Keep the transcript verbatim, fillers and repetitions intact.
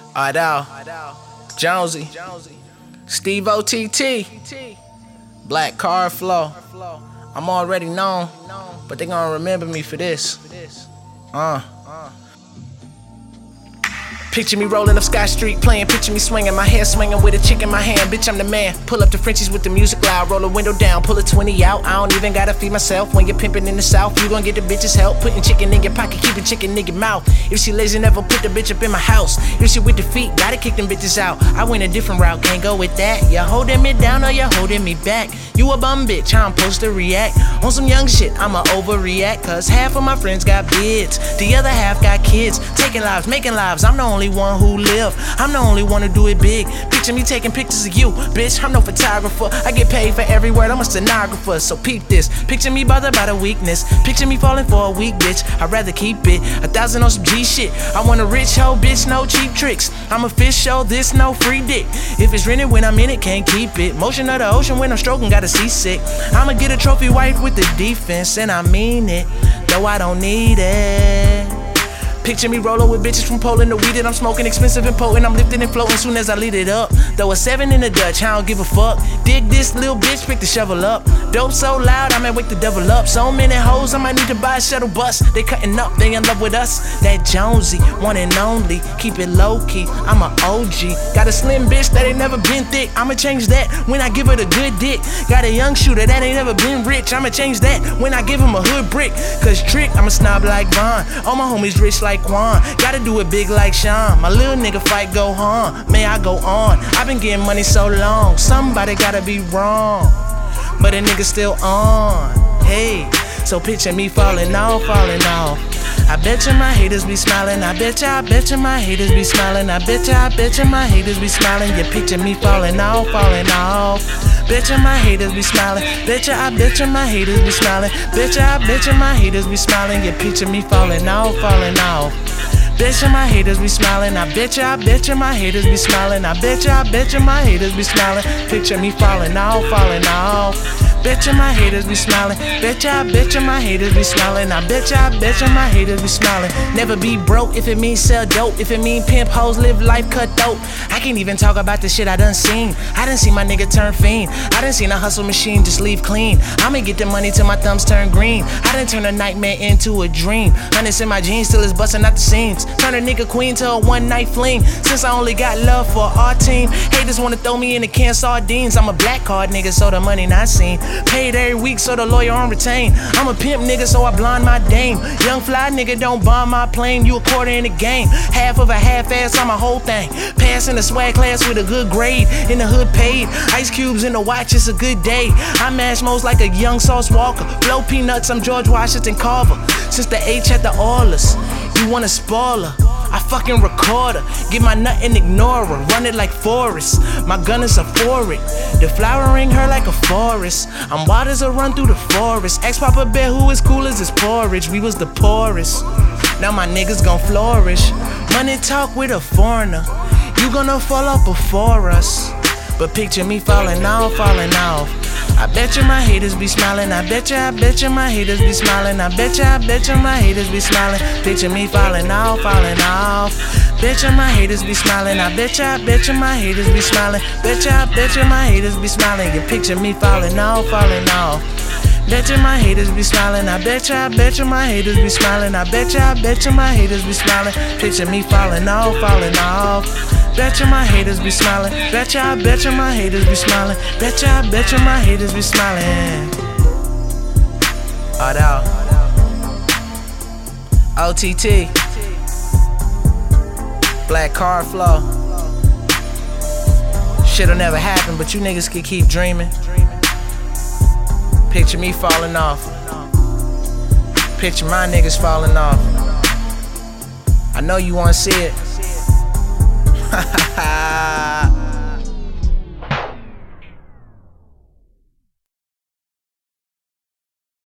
Idol, Jonesy, Steve O T T, Black Car Flow. I'm already known, but they gonna remember me for this. Uh. Picture me rolling up Sky Street playing, picture me swinging, my hair swinging with a chick in my hand. Bitch, I'm the man. Pull up the Frenchies with the music loud, roll the window down, pull a twenty out. I don't even gotta feed myself. When you're pimping in the South, you gon' get the bitch's help. Putting chicken in your pocket, keeping chicken in your mouth. If she lazy, never put the bitch up in my house. If she with the feet, gotta kick them bitches out. I went a different route, can't go with that. You holding me down or you holding me back? You a bum bitch, how I'm supposed to react? On some young shit, I'ma overreact. Cause half of my friends got bids, the other half got kids. Taking lives, making lives, I'm the only one who live. I'm the only one to do it big. Picture me taking pictures of you, bitch. I'm no photographer. I get paid for every word, I'm a stenographer. So peep this. Picture me bothered by the weakness. Picture me falling for a weak bitch. I'd rather keep it a thousand on some G shit. I want a rich hoe, bitch, no cheap tricks. I'm a fish show, this no free dick. If it's rented when I'm in it, can't keep it. Motion of the ocean when I'm stroking, got a seasick. I'ma get a trophy wife with the defense, and I mean it, though I don't need it. Picture me rolling with bitches from Poland, the weed that I'm smoking, expensive and potent. I'm lifting and floating soon as I lead it up. Throw a seven in the Dutch, I don't give a fuck. Dig this little bitch, pick the shovel up. Dope so loud, I might wake the devil up. So many hoes, I might need to buy a shuttle bus. They cutting up, they in love with us. That Jonesy, one and only. Keep it low key, I'm a O G. Got a slim bitch that ain't never been thick. I'ma change that when I give her the good dick. Got a young shooter that ain't never been rich. I'ma change that when I give him a hood brick. Cause trick, I'm a snob like Vaughn. All my homies rich like Quan. Gotta do it big like Sean. My little nigga fight go on. May I go on? I've been getting money so long. Somebody gotta be wrong, but a nigga still on. Hey, so picture me falling off, falling off. I bet you my haters be smiling. I bet you, I bet you my haters be smiling. I bet you, I bet you my haters be smiling. You picture me falling off, falling off. Bet you my haters be smiling. Bet you, I bet you my haters be smiling. Bet you, I bet you my haters be smiling. You picture me falling off, falling off. Bet you my haters be smiling. I bet you, I bet you my haters be smiling. I bet you, I bet you my haters be smiling. Picture me falling off, falling off. Bet you my haters be smiling. Bet you, I bet you my haters be smiling. I bet you, I bet you my haters be smiling. Never be broke if it means sell dope. If it mean pimp hoes, live life cut dope. I can't even talk about the shit I done seen. I done seen my nigga turn fiend. I done seen a hustle machine just leave clean. I'ma get the money till my thumbs turn green. I done turn a nightmare into a dream. Hundreds in my jeans still is busting out the seams. Turn a nigga queen to a one night fling. Since I only got love for our team, haters wanna throw me in the can of sardines. I'm a black card nigga, so the money not seen. Paid every week, so the lawyer on retain. I'm a pimp nigga, so I blind my dame. Young fly nigga, don't bomb my plane. You a quarter in the game, half of a half ass on my whole thing. Passing the swag class with a good grade. In the hood paid, ice cubes in the watch, it's a good day. I mash most like a young Sauce Walker. Blow peanuts, I'm George Washington Carver. Since the H had the Oilers, you want a spoiler? I fucking record her, get my nut and ignore her. Run it like Forrest, my gun is a for it. The flowering her like a forest. I'm wild as a run through the forest. Ex Papa Bear, who is cool as his porridge. We was the poorest, now my niggas gon' flourish. Money talk with a foreigner, you gonna fall off before us. But picture me falling off, falling off. I bet you my haters be smiling. I bet you, I bet you my haters be smiling. I bet you, I bet you my haters be smiling. Picture me falling off, falling off. Bet you my haters be smiling. I bet you, I bet you my haters be smiling. Bet you, I bet you my haters be smiling. You picture me falling off, falling off. Bet you my haters be smiling. I bet you, I bet you my haters be smiling. I bet you, I bet you my haters be smiling. Picture me falling off, falling off. Bet you my haters be smiling. Bet you, I bet you my haters be smiling. Bet you, I bet you my haters be smiling. Idol, O T T, Black Car Flow. Shit'll never happen, but you niggas can keep dreaming. Picture me falling off. Picture my niggas falling off. I know you wanna see it. Ha ha ha.